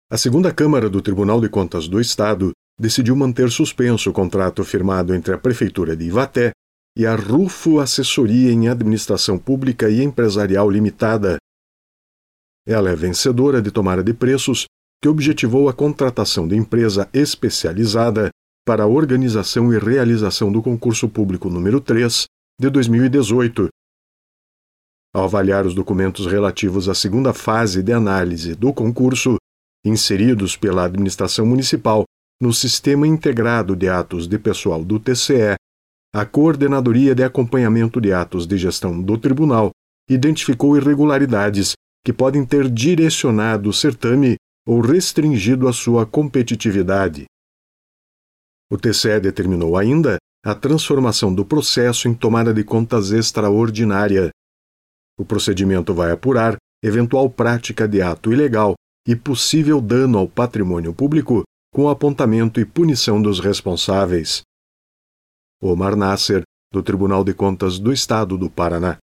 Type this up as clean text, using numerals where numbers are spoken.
A segunda Câmara do Tribunal de Contas do Estado decidiu manter suspenso o contrato firmado entre a Prefeitura de Ivaté e a Rufo Assessoria em Administração Pública e Empresarial Limitada. Ela é vencedora de tomada de preços que objetivou a contratação de empresa especializada para a organização e realização do concurso público número 3 de 2018. Ao avaliar os documentos relativos à segunda fase de análise do concurso, inseridos pela administração municipal no Sistema Integrado de Atos de Pessoal do TCE, a Coordenadoria de Acompanhamento de Atos de Gestão do Tribunal identificou irregularidades que podem ter direcionado o certame ou restringido a sua competitividade. O TCE determinou ainda a transformação do processo em tomada de contas extraordinária. O procedimento vai apurar eventual prática de ato ilegal e possível dano ao patrimônio público com apontamento e punição dos responsáveis. Omar Nasser, do Tribunal de Contas do Estado do Paraná.